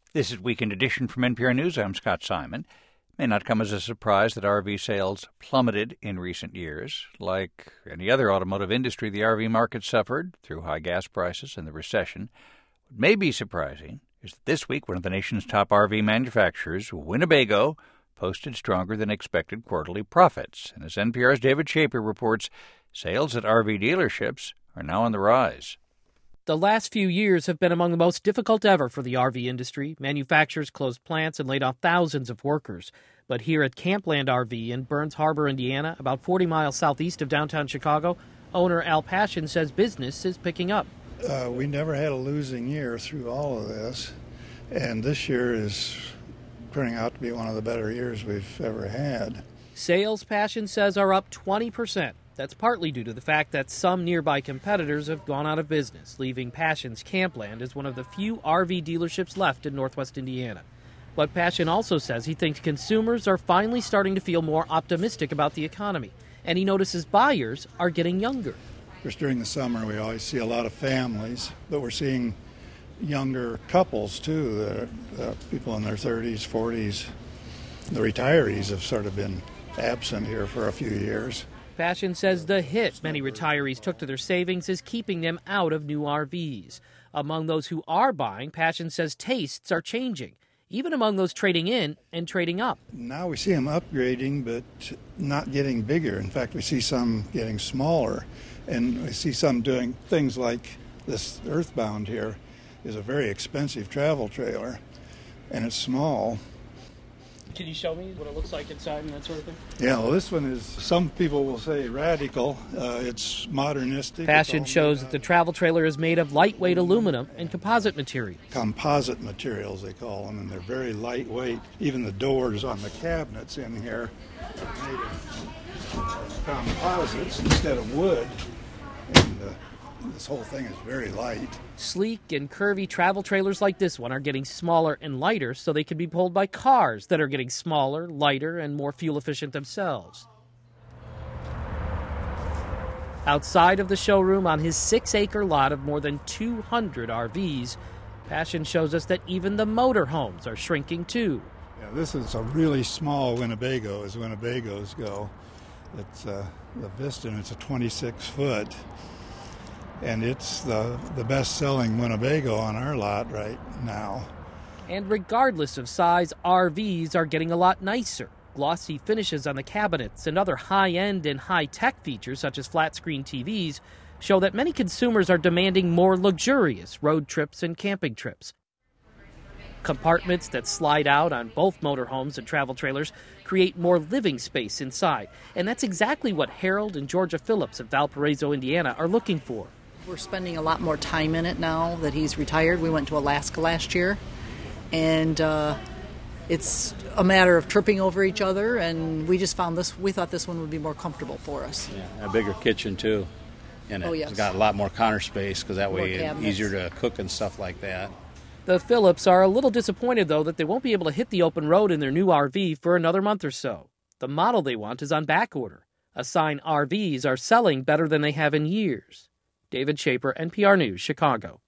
This is Weekend Edition from NPR News. I'm Scott Simon. It may not come as a surprise that RV sales plummeted in recent years. Like any other automotive industry, the RV market suffered through high gas prices and the recession. What may be surprising is that this week one of the nation's top RV manufacturers, Winnebago, posted stronger than expected quarterly profits. And as NPR's David Shaper reports, sales at RV dealerships are now on the rise. The last few years have been among the most difficult ever for the RV industry. Manufacturers closed plants and laid off thousands of workers. But here at Campland RV in Burns Harbor, Indiana, about 40 miles southeast of downtown Chicago, owner Al Passion says business is picking up. We never had a losing year through all of this, and this year is turning out to be one of the better years we've ever had. Sales, Passion says, are up 20%. That's partly due to the fact that some nearby competitors have gone out of business, leaving Passion's Campland as one of the few RV dealerships left in northwest Indiana. But Passion also says he thinks consumers are finally starting to feel more optimistic about the economy, and he notices buyers are getting younger. Of course, during the summer we always see a lot of families, but we're seeing younger couples too, people in their 30s, 40s. The retirees have sort of been absent here for a few years. Passion says the hit many retirees took to their savings is keeping them out of new RVs. Among those who are buying, Passion says tastes are changing, even among those trading in and trading up. Now we see them upgrading, but not getting bigger. In fact, we see some getting smaller, and we see some doing things like this Earthbound here is a very expensive travel trailer, and it's small. Can you show me what it looks like inside and that sort of thing? Yeah, well, this one is, some people will say radical. It's modernistic. Passion shows that the travel trailer is made of lightweight aluminum and composite materials. Composite materials, they call them, and they're very lightweight. Even the doors on the cabinets in here are made of composites instead of wood. And this whole thing is very light. Sleek and curvy travel trailers like this one are getting smaller and lighter so they can be pulled by cars that are getting smaller, lighter, and more fuel efficient themselves. Outside of the showroom on his 6-acre lot of more than 200 RVs, Passion shows us that even the motorhomes are shrinking too. Yeah, this is a really small Winnebago as Winnebagos go. It's the Vista, and it's a 26-foot. And it's the best-selling Winnebago on our lot right now. And regardless of size, RVs are getting a lot nicer. Glossy finishes on the cabinets and other high-end and high-tech features, such as flat-screen TVs, show that many consumers are demanding more luxurious road trips and camping trips. Compartments that slide out on both motorhomes and travel trailers create more living space inside. And that's exactly what Harold and Georgia Phillips of Valparaiso, Indiana, are looking for. We're spending a lot more time in it now that he's retired. We went to Alaska last year, and it's a matter of tripping over each other, and we just found this, we thought this one would be more comfortable for us. Yeah, a bigger kitchen, too. And yes. It's got a lot more counter space, because that way it's easier to cook and stuff like that. The Phillips are a little disappointed, though, that they won't be able to hit the open road in their new RV for another month or so. The model they want is on back order, a sign RVs are selling better than they have in years. David Shaper, NPR News, Chicago.